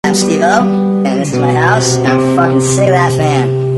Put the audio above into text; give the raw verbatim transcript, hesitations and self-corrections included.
I'm Steve-O, and this is my house, and I'm fucking sick of that fan.